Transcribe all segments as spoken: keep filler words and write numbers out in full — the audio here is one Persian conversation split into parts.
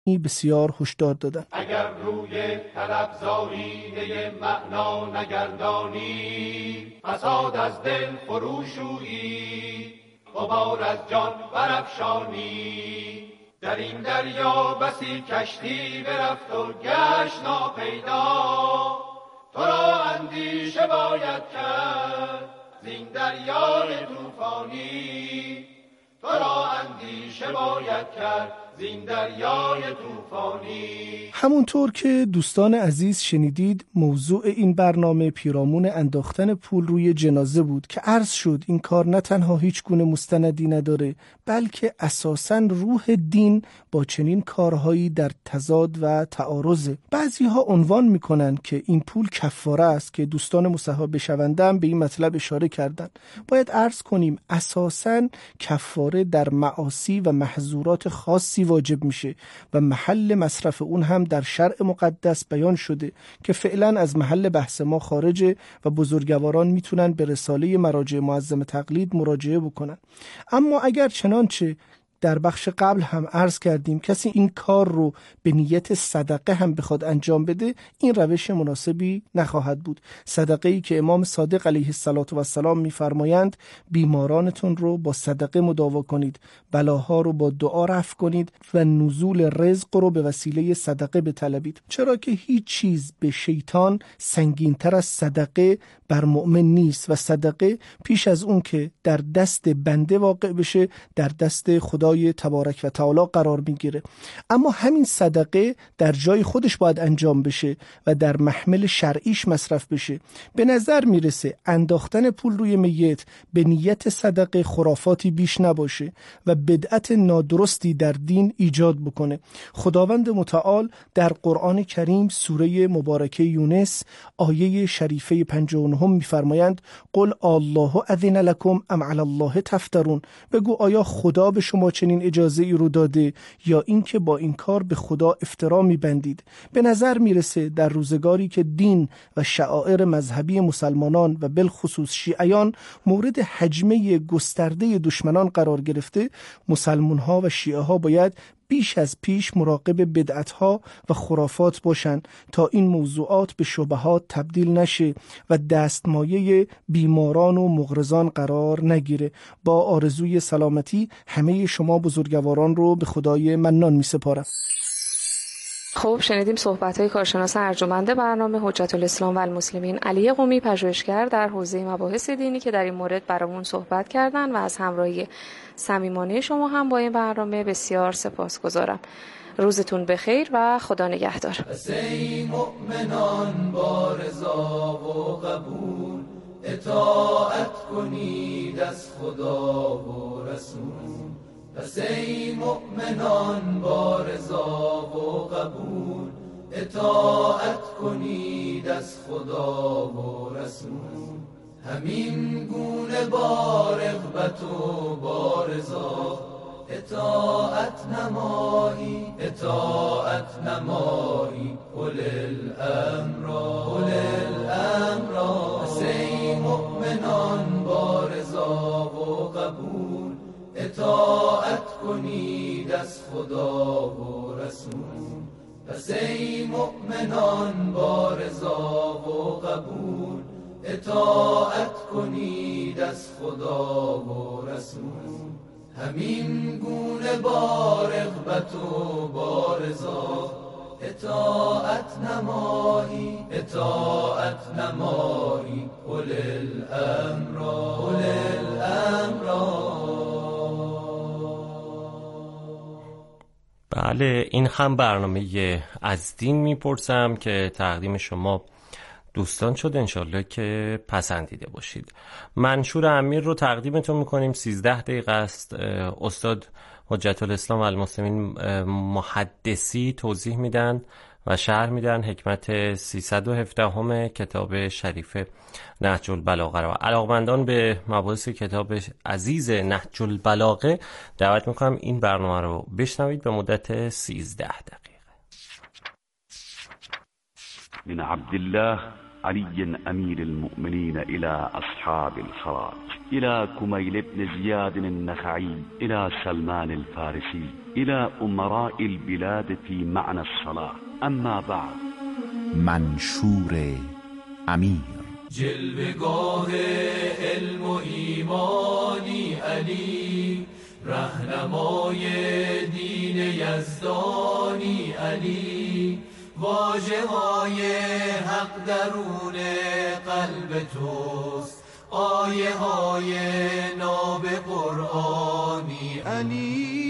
بسیار هشدار دادند. اگر روی طلبزاییده معنا نگردانی، فساد از دل فروشویی، غبار از جان برافشانی. در این دریا بسی کشتی برفت و گشت ناپیدا، تو را اندیشه باید کرد زین دریای طوفانی، تو را اندیشه باید کرد زین دریای طوفانی. همونطور که دوستان عزیز شنیدید، موضوع این برنامه پیرامون انداختن پول روی جنازه بود که عرض شد این کار نه تنها هیچ گونه مستندی نداره، بلکه اساساً روح دین با چنین کارهایی در تضاد و تعارضه. بعضی ها عنوان میکنن که این پول کفاره است که دوستان مصاحبه شونده هم به این مطلب اشاره کردن. باید عرض کنیم اساساً کفاره در معاصی و محظورات خاصی واجب میشه و محل مصرف اون هم در شرع مقدس بیان شده که فعلا از محل بحث ما خارجه و بزرگواران میتونن به رساله مراجع معظم تقلید مراجعه بکنن. اما اگر چنانچه در بخش قبل هم عرض کردیم کسی این کار رو به نیت صدقه هم بخواد انجام بده، این روش مناسبی نخواهد بود. صدقه ای که امام صادق علیه السلام میفرمایند بیمارانتون رو با صدقه مداوا کنید، بلاها رو با دعا رفع کنید و نزول رزق رو به وسیله صدقه بطلبید، چرا که هیچ چیز به شیطان سنگینتر از صدقه بر مؤمن نیست و صدقه پیش از اون که در دست بنده واقع بشه در دست خدا تبارک و تعالی قرار میگیره. اما همین صدقه در جای خودش باید انجام بشه و در محمل شرعیش مصرف بشه. به نظر میرسه انداختن پول روی میت به نیت صدقه خرافاتی بیش نباشه و بدعت نادرستی در دین ایجاد بکنه. خداوند متعال در قرآن کریم سوره مبارکه یونس آیه شریفه پنجاه و نه میفرمایند قل الله اذن لکم ام علی الله تفترون. بگو آیا خدا به شما چنین اجازه ای رو داده یا اینکه با این کار به خدا افترا میبندید؟ به نظر میرسه در روزگاری که دین و شعائر مذهبی مسلمانان و بالخصوص شیعیان مورد هجمه گسترده دشمنان قرار گرفته، مسلمان ها و شیعه ها باید بیش از پیش مراقب بدعت‌ها و خرافات باشند تا این موضوعات به شبهات تبدیل نشه و دستمایه بیماران و مغرضان قرار نگیره. با آرزوی سلامتی همه شما بزرگواران رو به خدای منان می‌سپارم. خب شنیدیم صحبت‌های کارشناس ارجمند برنامه حجت الاسلام و المسلمین علی قمی پژوهشگر در حوزه مباحث دینی که در این مورد برامون صحبت کردن و از همراهی صمیمانه شما هم با این برنامه بسیار سپاسگزارم. روزتون بخیر و خدا نگهدار. ای مؤمنان با رضا و قبول اطاعت کنید از خدا و رسول. پس ای مؤمنان با رضا و قبول اطاعت کنید از خدا و رسول. همین گونه با رغبت و با رضا اطاعت نمایی اطاعت نمایی اول الامر اول الامر. پس ای مؤمنان با رضا و قبول اطاعت کنید از خدا و رسول. پس ای مؤمنان با رضا و قبول اطاعت کنید از خدا و رسول. همین گونه با رغبت و با رضا اطاعت نمایی اطاعت نمایی اول الامر اول الامر. بله، این هم برنامه از دین میپرسم که تقدیم شما دوستان شد، انشالله که پسندیده باشید. منشور امیر رو تقدیمتون میکنیم. سیزده دقیقه است. استاد حجت الاسلام و المسلمین محدثی توضیح میدن و شرح میدن حکمت سیصد و هفده همه کتاب شریف نهج البلاغه رو. علاقمندان به مباحث کتاب عزیز نهج البلاغه دعوت میکنم این برنامه رو بشنوید به مدت سیزده دقیقه. من عبد الله علي أمير المؤمنين إلى أصحاب الخراج. إلى كميل بن زياد النخعي إلى سلمان الفارسي إلى أمراء البلاد في معنى الصلاة. اما بعد. منشور امیر. جلوه‌گاه علم و ایمانی علی، رهنمای دین یزدانی علی، واژه‌های حق درون قلب توست، آیه های ناب قرآنی علی.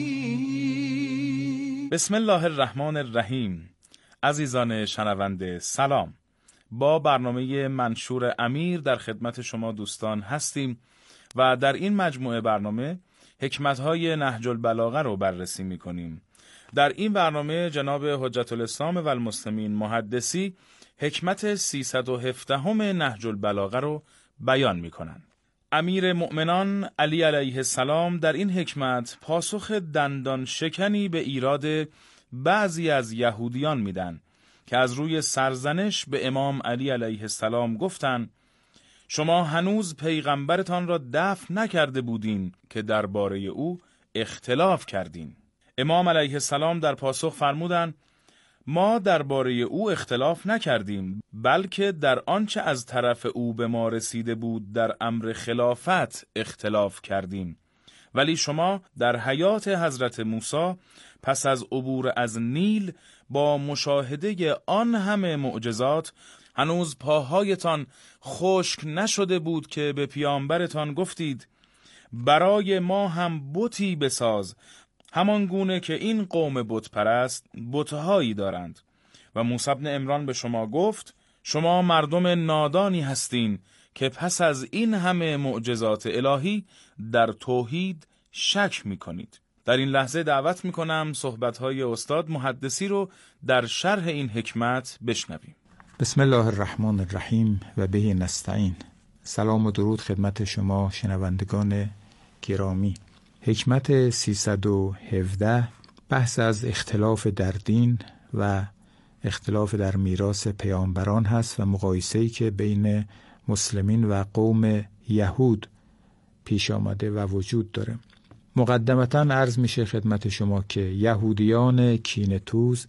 بسم الله الرحمن الرحیم. عزیزان شنونده سلام. با برنامه منشور امیر در خدمت شما دوستان هستیم و در این مجموعه برنامه حکمت‌های نهج البلاغه رو بررسی می‌کنیم. در این برنامه جناب حجت الاسلام و المسلمین محدثی حکمت سیصد و هفدهم نهج البلاغه رو بیان می‌کنند. امیر مؤمنان علی علیه السلام در این حکمت پاسخ دندان شکنی به ایراد بعضی از یهودیان میدن که از روی سرزنش به امام علی علیه السلام گفتند شما هنوز پیغمبرتان را دفن نکرده بودین که درباره او اختلاف کردین. امام علیه السلام در پاسخ فرمودند ما درباره او اختلاف نکردیم، بلکه در آنچه از طرف او به ما رسیده بود در امر خلافت اختلاف کردیم. ولی شما در حیات حضرت موسی پس از عبور از نیل با مشاهده آن همه معجزات هنوز پاهایتان خشک نشده بود که به پیامبرتان گفتید برای ما هم بتی بساز، همان گونه که این قوم بت پرست بتهایی دارند. و موسی بن عمران به شما گفت شما مردم نادانی هستین که پس از این همه معجزات الهی در توحید شک میکنید. در این لحظه دعوت میکنم صحبتهای استاد محدثی رو در شرح این حکمت بشنویم. بسم الله الرحمن الرحیم و به نستعین. سلام و درود خدمت شما شنوندگان گرامی. حکمت سیصد و هفده بحث از اختلاف در دین و اختلاف در میراث پیامبران هست و مقایسه‌ای که بین مسلمین و قوم یهود پیش آمده و وجود داره. مقدمتاً عرض میشه خدمت شما که یهودیان کینه‌توز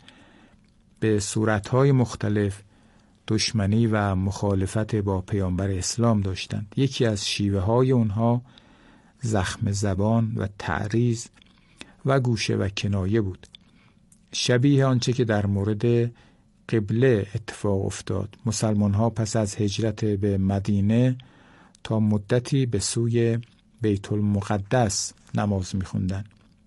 به صورتهای مختلف دشمنی و مخالفت با پیامبر اسلام داشتند. یکی از شیوه های اونها زخم زبان و تعریض و گوشه و کنایه بود، شبیه آنچه که در مورد قبله اتفاق افتاد. مسلمان ها پس از هجرت به مدینه تا مدتی به سوی بیت المقدس نماز می‌خوندند.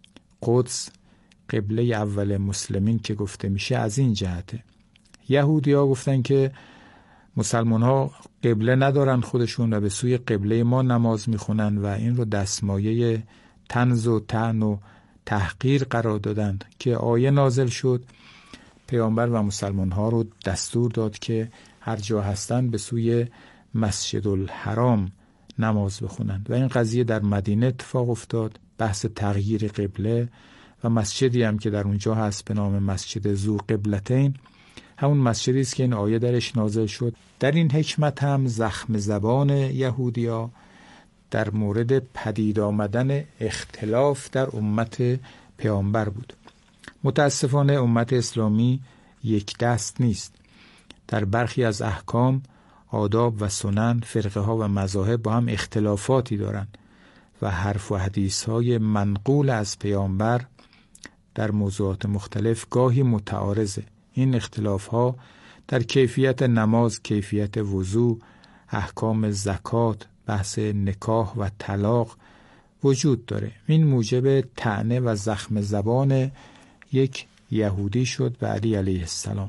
قدس قبله اول مسلمین که گفته میشه از این جهته. یهودی ها گفتن که مسلمان ها قبله ندارن خودشون و به سوی قبله ما نماز میخونن و این رو دستمایه طنز و طعن و تحقیر قرار دادند که آیه نازل شد پیامبر و مسلمان ها رو دستور داد که هر جا هستن به سوی مسجد الحرام نماز بخونند و این قضیه در مدینه اتفاق افتاد. بحث تغییر قبله و مسجدی هم که در اونجا هست به نام مسجد ذو قبلتین همون مسجدی است که این آیه درش نازل شد. در این حکمت هم زخم زبان یهودیا در مورد پدید آمدن اختلاف در امت پیامبر بود. متاسفانه امت اسلامی یک دست نیست. در برخی از احکام، آداب و سنن، فرقه ها و مذاهب با هم اختلافاتی دارند و حرف و حدیث های منقول از پیامبر در موضوعات مختلف گاهی متعارضه. این اختلاف ها در کیفیت نماز، کیفیت وضو، احکام زکات، بحث نکاح و طلاق وجود داره. این موجب طعنه و زخم زبان یک یهودی شد به علی علیه السلام.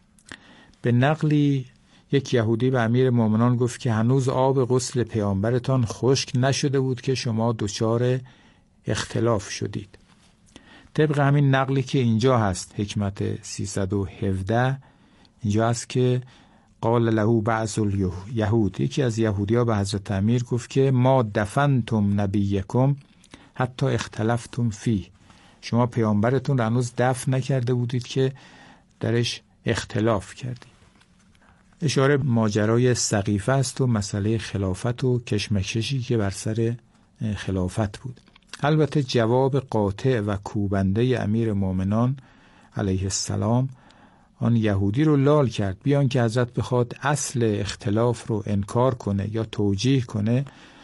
به نقلی یک یهودی به امیر مومنان گفت که هنوز آب غسل پیامبرتان خشک نشده بود که شما دچار اختلاف شدید. طبق همین نقلی که اینجا هست حکمت سیصد و هفده اینجا هست که قال له بعض الیهود، یکی از یهودی‌ها به حضرت امیر گفت که ما دفنتم نبیکم حتی اختلفتم فی، شما پیامبرتون را هنوز دفن نکرده بودید که درش اختلاف کردید. اشاره ماجرای سقیفه است و مسئله خلافت و کشمکشی که بر سر خلافت بود. البته جواب قاطع و کوبنده امیر مومنان علیه السلام آن یهودی رو لال کرد، بیان که حضرت بخواد اصل اختلاف رو انکار کنه یا توجیه کنه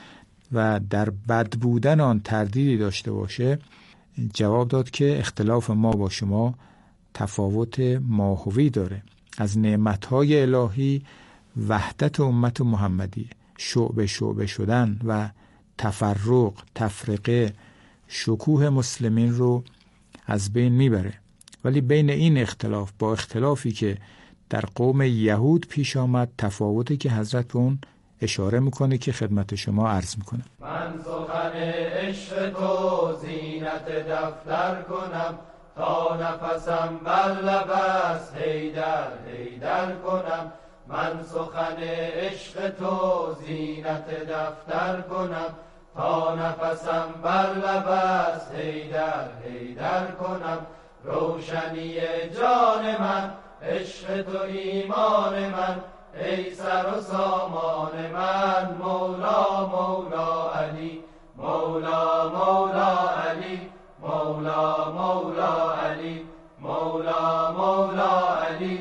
و در بد بودن آن تردیدی داشته باشه. جواب داد که اختلاف ما با شما تفاوت ماهوی داره. از نعمتهای الهی وحدت امت محمدی، شعبه شعبه شدن و تفرق، تفرقه، شکوه مسلمین رو از بین میبره. ولی بین این اختلاف با اختلافی که در قوم یهود پیش آمد تفاوتی که حضرت به اون اشاره میکنه که خدمت شما عرض میکنه. من سخن عشق تو زینت دفتر کنم، تا نفسم بر لب است حیدر حیدر کنم. من سخن عشق تو زینت دفتر کنم، تا نفسم بر لب است حیدر حیدر کنم. روشنی جان من عشق تو ایمان من، ای سر و سامان من مولا مولا علی، مولا مولا علی، مولا مولا علی، مولا مولا علی،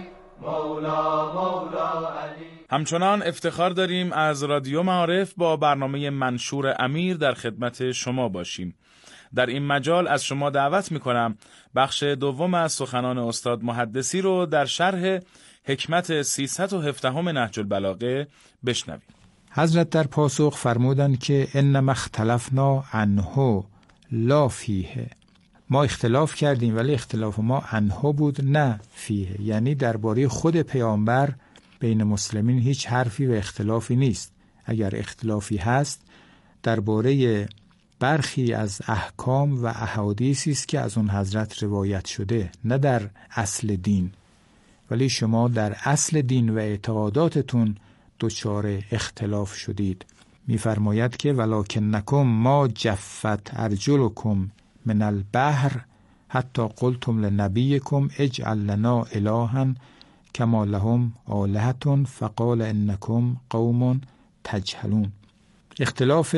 مولا مولا علی. همچنان افتخار داریم از رادیو معارف با برنامه منشور امیر در خدمت شما باشیم. در این مجال از شما دعوت میکنم بخش دوم از سخنان استاد محدثی رو در شرح حکمت سیصد و هفده نهج البلاغه بشنویم. حضرت در پاسخ فرمودند که انما اختلفنا عنه لا فیه. ما اختلاف کردیم ولی اختلاف ما عنه بود نه فیه، یعنی درباره خود پیامبر بین مسلمین هیچ حرفی و اختلافی نیست. اگر اختلافی هست درباره برخی از احکام و احادیثی است که از اون حضرت روایت شده، نه در اصل دین. ولی شما در اصل دین و اعتقاداتتون دچار اختلاف شدید. می‌فرماید که ولکنکم ما جفت ارجلکم من البحر حتی قلتم لنبیکم اجعل لنا الها کما لهم آلهة فقال انکم قوم تجهلون. اختلاف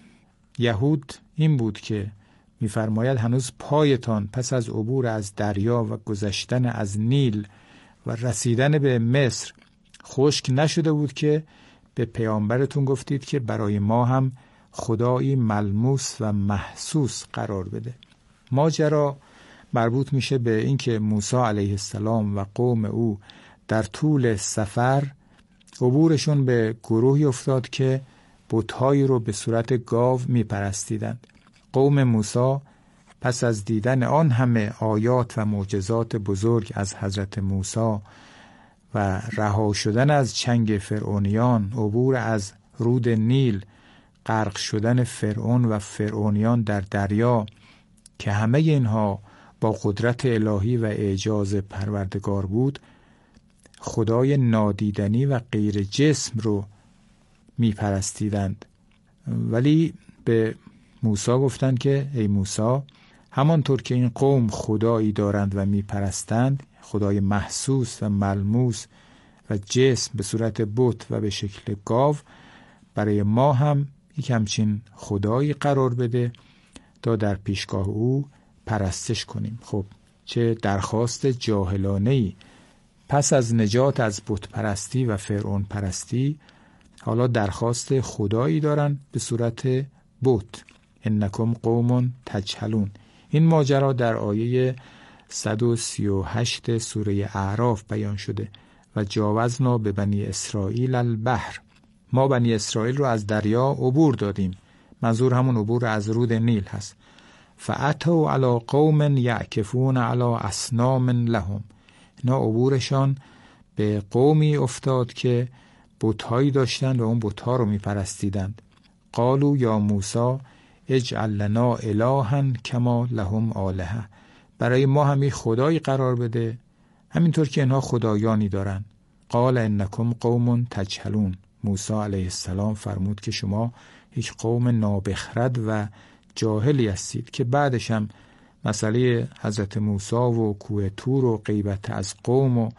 یهود این بود که می‌فرماید هنوز پایتان پس از عبور از دریا و گذشتن از نیل و رسیدن به مصر خشک نشده بود که به پیامبرتون گفتید که برای ما هم خدایی ملموس و محسوس قرار بده. ماجرا مربوط میشه به اینکه موسی علیه السلام و قوم او در طول سفر عبورشون به گروهی افتاد که بت‌هایی رو به صورت گاو میپرستیدند. قوم موسی پس از دیدن آن همه آیات و معجزات بزرگ از حضرت موسی و رها شدن از چنگ فرعونیان، عبور از رود نیل، غرق شدن فرعون و فرعونیان در دریا که همه اینها با قدرت الهی و اعجاز پروردگار بود، خدای نادیدنی و غیر جسم رو می پرستیدند. ولی به موسی گفتند که ای موسی، همانطور که این قوم خدایی دارند و می پرستند، خدای محسوس و ملموس و جسم به صورت بت و به شکل گاو، برای ما هم یک همچین خدایی قرار بده تا در پیشگاه او پرستش کنیم. خب چه درخواست جاهلانه‌ای! پس از نجات از بت پرستی و فرعون پرستی حالا درخواست خدایی دارن به صورت بت. انکم قوم تجهلون. این ماجرا در آیه صد و سی و هشت سوره اعراف بیان شده و جاوزنا به بنی اسرائیل البحر. ما بنی اسرائیل رو از دریا عبور دادیم. منظور همون عبور از رود نیل هست. فاتوا علی قوم یعکفون علی اصنام لهم. اینا عبورشان به قومی افتاد که بت‌هایی داشتند و اون بت‌ها رو می‌پرستیدند. قالوا یا موسی اجعل لنا الها کما لهم آلهه. برای ما همی خدایی قرار بده همینطور که اینها خدایانی دارن. قال انکم قوم تجهلون. موسی علیه السلام فرمود که شما یک قوم نابخرد و جاهلی هستید، که بعدش هم مسئله حضرت موسی و کوه طور و غیبت از قوم و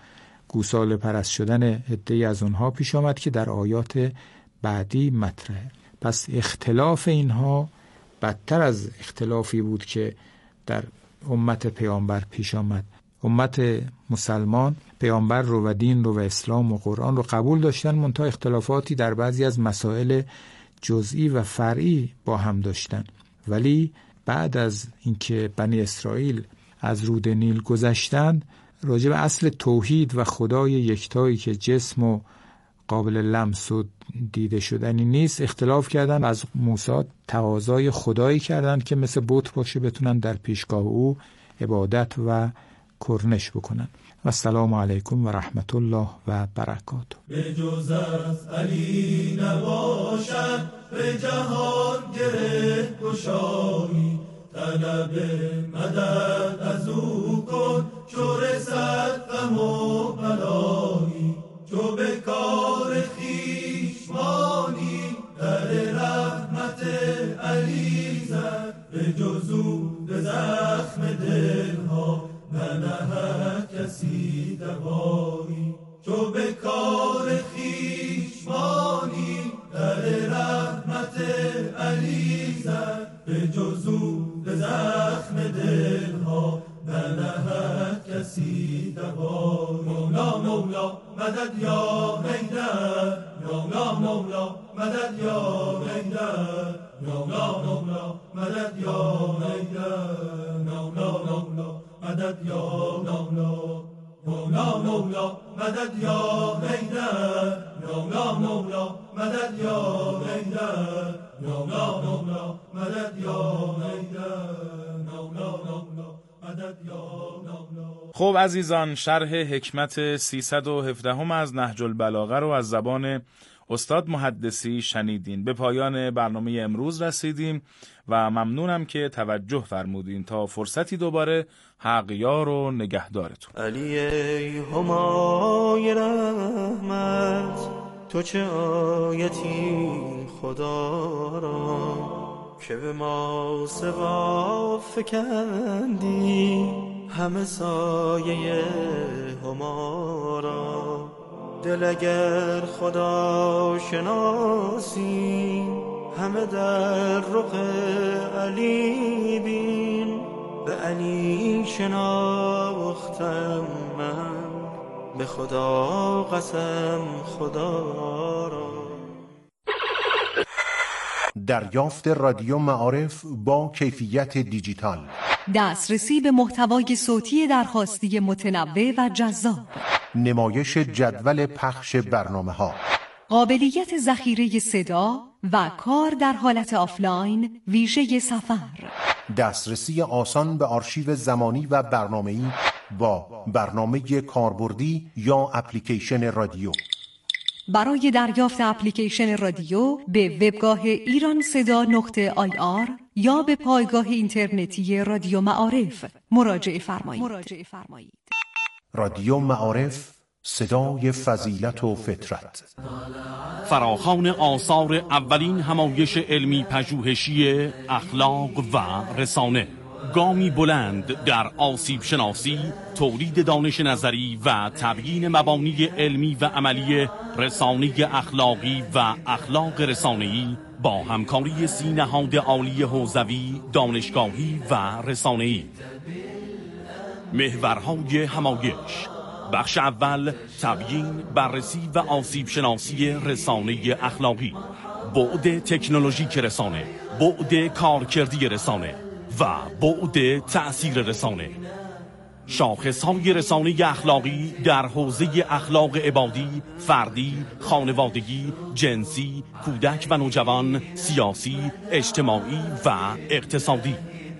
گوساله پرست شدن عده‌ای از اونها پیش آمد که در آیات بعدی مطرحه. پس اختلاف اینها بدتر از اختلافی بود که در امت پیامبر پیش آمد. امت مسلمان پیامبر رو و دین رو و اسلام و قرآن رو قبول داشتن، منتها اختلافاتی در بعضی از مسائل جزئی و فرعی با هم داشتن. ولی بعد از اینکه بنی اسرائیل از رود نیل گذشتند، راجع به اصل توحید و خدای یکتایی که جسم و قابل لمس و دیده شدنی نیست اختلاف کردن. از موسی تقاضای خدایی کردن که مثل بت باشه، بتونن در پیشگاه او عبادت و کرنش بکنن. و السلام علیکم و رحمت الله و برکاته. به جز از علی نباشد به جهان گره گشایی، طلب مدد از او کن چو رسد غم و بلایی. چو به کار خویش مانی در رحمت علی زد، به جز او به زخم دلها ننهد کسی دوایی. چو به کار خویش مانی در رحمت علی زد، به جز او به زخم دلها ننهد کسی دوایی. مولا مولا مدد یا حیدر، مولا مولا مدد یا حیدر، مولا مولا مدد یا حیدر، مولا مولا مدد یا مولا. مولا مولا مدد یا حیدر، مولا مولا مدد یا حیدر، مولا مولا مدد یا حیدر، مولا مولا مدد یا مولا. خب عزیزان، شرح حکمت سیصد و هفده هم از نهج البلاغه رو از زبان استاد محدثی شنیدین. به پایان برنامه امروز رسیدیم و ممنونم که توجه فرمودین. تا فرصتی دوباره حق یار و نگهدارتون. علی ای همای رحمت، تو چه آیتی خدا را که به ما سوا فکندی، همه سایه هما را. دل اگر خدا شناسی، همه در رخ علی بین. به علی شناختم من، به خدا قسم خدا را. دریافت رادیو معارف با کیفیت دیجیتال، دسترسی به محتوای صوتی درخواستی متنوع و جذاب، نمایش جدول پخش برنامه ها، قابلیت ذخیره صدا و کار در حالت آفلاین ویژه سفر، دسترسی آسان به آرشیو زمانی و برنامه‌ای با برنامه کاربردی یا اپلیکیشن رادیو. برای دریافت اپلیکیشن رادیو به وبگاه ایران صدا نقطه آی آر یا به پایگاه اینترنتی رادیو معارف مراجعه فرمایید. رادیو معارف، صدای فضیلت و فطرت. فراخوان آثار اولین همایش علمی پژوهشی اخلاق و رسانه، گامی بلند در آسیب شناسی، تولید دانش نظری و تبیین مبانی علمی و عملی رسانه اخلاقی و اخلاق رسانه‌ای با همکاری سی نهاد عالی حوزوی، دانشگاهی و رسانه‌ای. محورهای همایش: بخش اول، تبیین، بررسی و آسیب شناسی رسانه اخلاقی، بعد تکنولوژیک رسانه، بعد کارکردی رسانه و بعد تأثیر رسانه. شاخص‌های رسانه اخلاقی در حوزه اخلاق عبادی، فردی، خانوادگی، جنسی، کودک و نوجوان، سیاسی، اجتماعی و اقتصادی.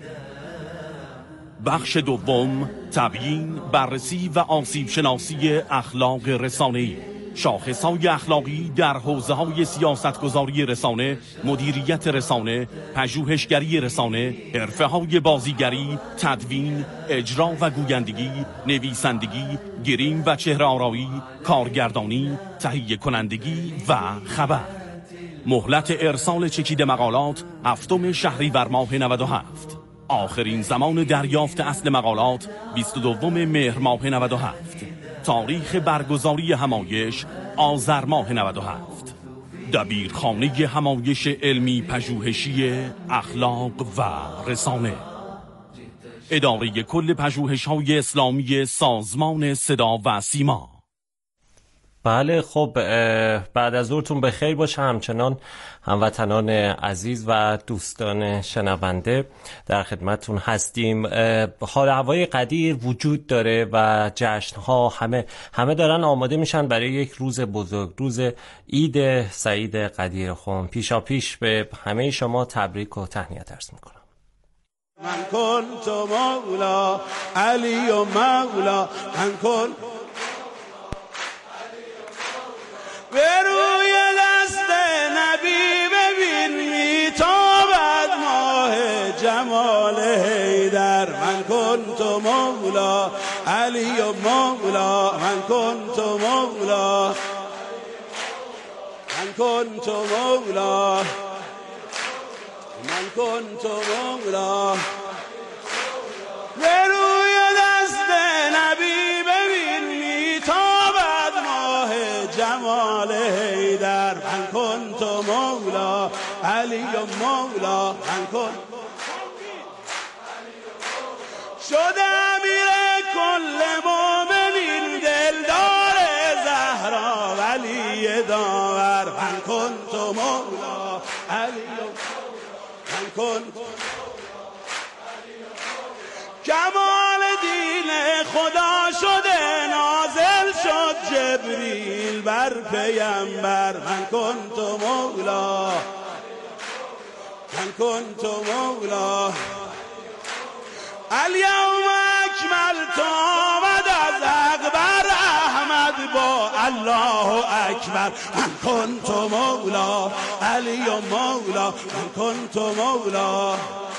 بخش دوم، تبیین، بررسی و آسیب شناسی اخلاق رسانه‌ای، شاخص‌های اخلاقی در حوزه‌های سیاستگذاری رسانه، مدیریت رسانه، پژوهشگری رسانه، حرفه‌های بازیگری، تدوین، اجرا و گویندگی، نویسندگی، گریم و چهره‌آرایی، کارگردانی، تهیه کنندگی و خبر. مهلت ارسال چکیده مقالات هفتم شهریور ماه نود و هفت. آخرین زمان دریافت اصل مقالات بیست و دوم مهر ماه نود و هفت. تاریخ برگزاری همایش آذر ماه نود و هفت. دبیرخانه همایش علمی پژوهشی اخلاق و رسانه، اداره کل پژوهش‌های اسلامی سازمان صدا و سیما. بله خب بعد از ظهرتون بخیر باشه همچنان هموطنان عزیز و دوستان شنونده، در خدمتتون هستیم. حال هوای قدیر وجود داره و جشن‌ها همه همه دارن آماده میشن برای یک روز بزرگ، روز عید سعید قدیر خون. پیشا پیش به همه شما تبریک و تهنیت عرض میکنم. من کنت مولا علی و مولا، من کن به روی دست نبی ببین میتابد ماه جمال حیدر. من کنت مولا علی و مولا، من کنت مولا، من کنت مولا، من کنت مولا. به روی دست نبی ببین میتابد ماه جمال حیدر. من کنت مولا علی و مولا، من کن شد امیر کل مومنین دلدار زهرا ولی داور. من کنت مولا علی و من کنت کمال دین خدا شده نازل شد جبریل بر پیامبر. من کنت مولا، من کنت مولا. الیوم اکملت آمد از اکبر احمد با الله اکبر. من کنت مولا علی و مولا، من کنت مولا.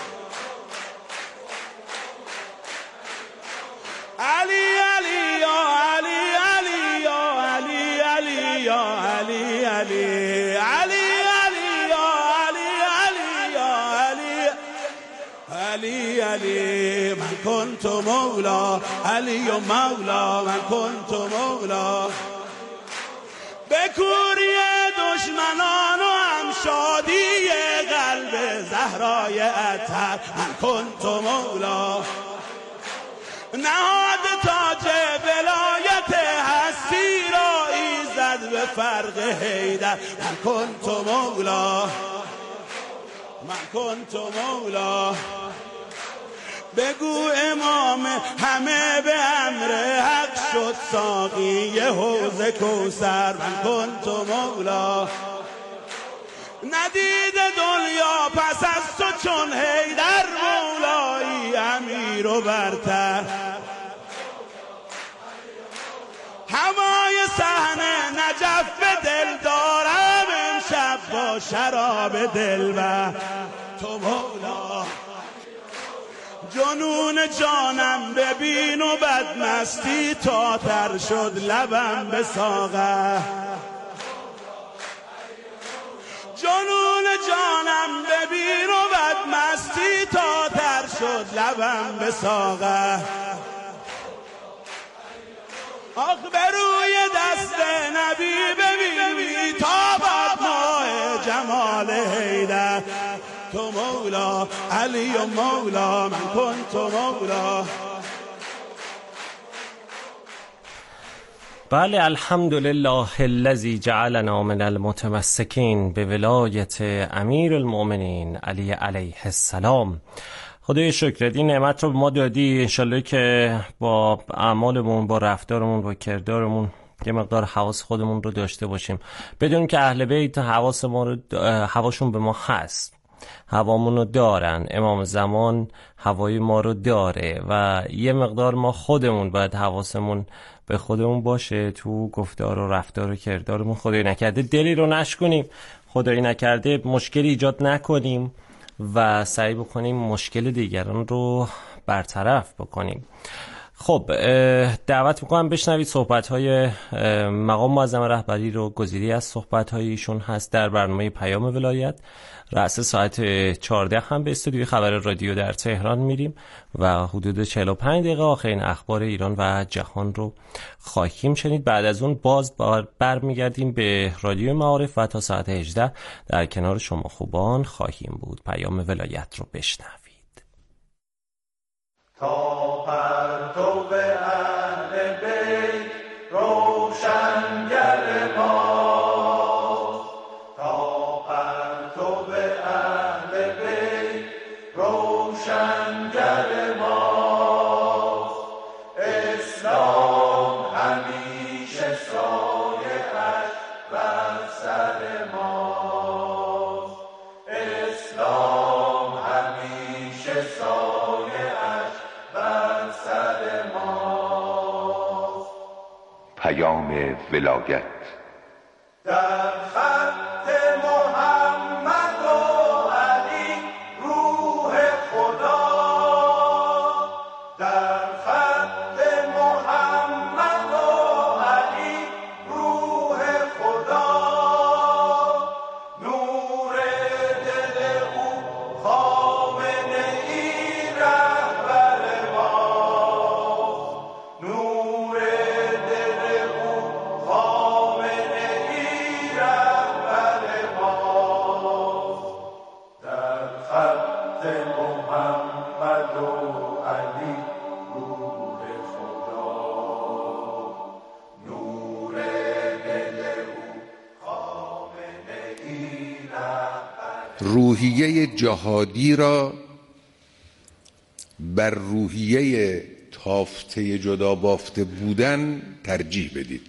علی علی یا علی علی یا علی علی یا علی علی علی علی یا علی علی یا علی علی علی. من کنت مولا علی و مولا، من کنت مولا. به کوری دشمنان و هم شادی قلب زهرای اطهر. من کنت مولا نهاد تاج ولایت هستی را ایزد به فرق حیدر. من کنت مولا، من کنت مولا. بگو امام همه به امر حق شد ساقی حوض کوثر. من کنت مولا ندید دنیا پس از تو چون حیدر مولایی امیر و برتر. هوای صحنه نجف به دل دارم امشب با شراب دلبر. تو مولا جنون جانم ببین و بدمستی تا تر شد لبم به ساغر. جنون جانم ببین و بدمستی تا تر شد لبم به ساغر. آخ به روی دست نبی ببین میتابد ماه جمال حیدر. تو مولا علی و مولا، من کنت مولا. بله الحمدلله الذی جعلنا من المتمسکین به ولایت امیر المؤمنین علی علیه السلام. خدای شکر این نعمت رو ما دادی، انشالله که با اعمالمون، با رفتارمون، با کردارمون یه مقدار حواس خودمون رو داشته باشیم، بدون که اهل بیت حواس ما رو حواشون به ما هست، هوامون رو دارن، امام زمان هوای ما رو داره و یه مقدار ما خودمون باید حواسمون به خودمون باشه تو گفتار و رفتار و کردارمون. خدای نکرده دلی رو نشکنیم، خدای نکرده مشکلی ایجاد نکنیم و سعی بکنیم مشکل دیگران رو برطرف بکنیم. خب دعوت میکنم بشنوید صحبت‌های مقام معظم رهبری رو. گزیده‌ای از صحبت‌های ایشون هست در برنامه پیام ولایت. رأس ساعت چهارده هم به استودیوی خبر رادیو در تهران میریم و حدود چهل و پنج دقیقه آخرین اخبار ایران و جهان رو خواهیم شنید. بعد از اون باز برمیگردیم به رادیو معارف و تا ساعت هجده در کنار شما خوبان خواهیم بود. پیام ولایت رو بشنوید. تا پرتو اهل بیت روشنگر ما، تا پرتو اهل بیت روشنگر ما، اسلام همیشه سایه‌اش بر سر ما، اسلام همیشه سایه‌اش بر سر ما. پیام ولایت در خط محمد و علی روح خدا، در خط محمد و علی روح خدا، نور دل او خامنه ای رهبر ما، نور دل او خامنه ای رهبر ما، در خط محمد و علی روح خدا، نور دل او خامنه ای رهبر. روحیه جهادی را بر روحیه تافته جدا بافته بودن ترجیح بدید.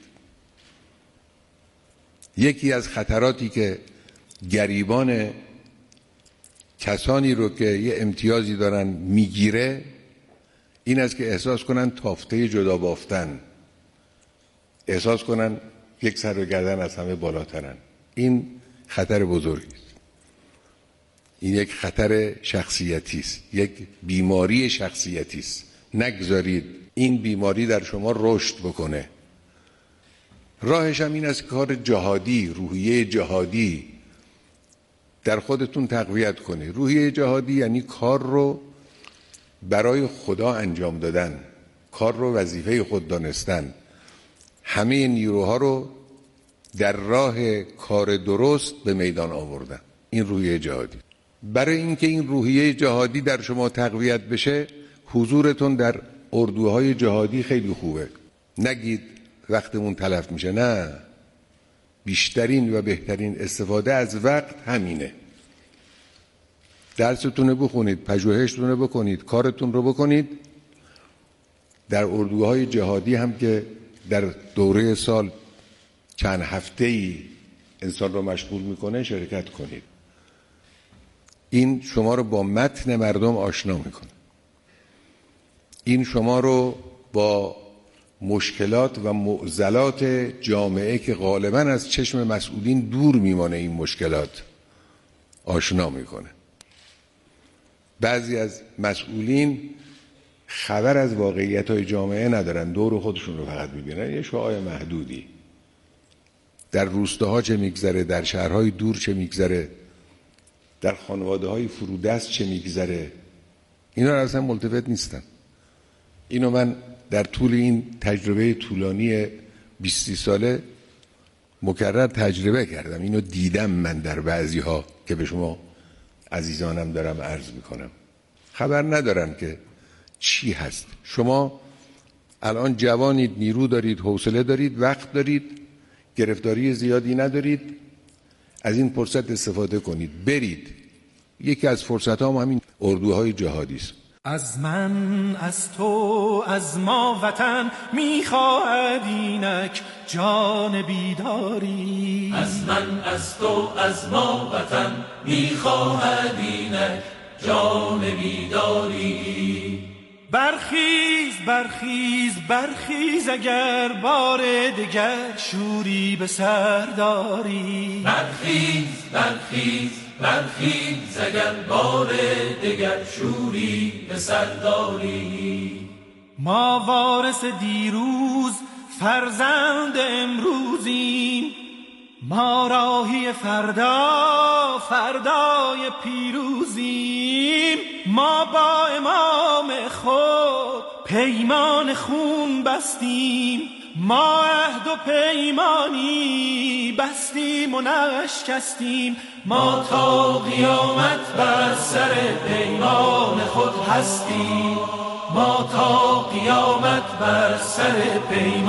یکی از خطراتی که گریبان کسانی رو که یه امتیازی دارن میگیره این است که احساس کنن تافته جدا بافتن، احساس کنن یک سر و گردن از همه بالاترن. این خطر بزرگی است. این یک خطر شخصیتی است، یک بیماری شخصیتی است. نگذارید این بیماری در شما رشد بکنه. راهش هم این است که کار جهادی، روحیه جهادی در خودتون تقویت کنه. روحیه جهادی یعنی کار رو برای خدا انجام دادن، کار رو وظیفه خود دانستن، همه نیروها رو در راه کار درست به میدان آوردن. این روحیه جهادی. برای اینکه این روحیه جهادی در شما تقویت بشه، حضورتون در اردوهای جهادی خیلی خوبه. نگید وقتمون تلف میشه، نه، بیشترین و بهترین استفاده از وقت همینه. درستون رو بخونید، پژوهشتون رو بکنید، کارتون رو بکنید. در اردوهای جهادی هم که در دوره سال چند هفته‌ای انسان رو مشغول میکنه شرکت کنید. این شما رو با متن مردم آشنا میکنه. این شما رو با مشکلات و معضلات جامعه که غالباً از چشم مسئولین دور میمانه این مشکلات آشنا میکنه. بعضی از مسئولین خبر از واقعیت‌های جامعه ندارن، دور خودشون رو فقط میبینن، یه شعاع محدودی. در روستاها چه میگذره، در شهرهای دور چه میگذره، در خانواده‌های فرودست چه میگذره، اینا رو اصلا ملتفت نیستن. اینو من در طول این تجربه طولانی بیست ساله مکرر تجربه کردم. اینو دیدم من در بعضی ها که به شما عزیزانم دارم عرض میکنم. خبر ندارن که چی هست. شما الان جوانید، نیرو دارید، حوصله دارید، وقت دارید، گرفتاری زیادی ندارید. از این فرصت استفاده کنید، برید. یکی از فرصت ها هم همین اردوهای جهادی است. از من، از تو، از ما وطن میخواهد اینک جان بیداری. از من، از تو، از ما وطن میخواهد اینک جان بیداری. برخیز برخیز برخیز اگر بار دگر شوری به سر داری. برخیز برخیز برخیز اگر بار دگر شوری به سر داری. ما وارث دیروز فرزند امروزیم، ما راهی فردا فردای پیروزیم. ما با امام خود پیمان خون بستیم، ما عهد و پیمانی بستیم و نشکستیم. ما تا قیامت بر سر پیمان خود هستیم، ما تا قیامت بر سر پیمان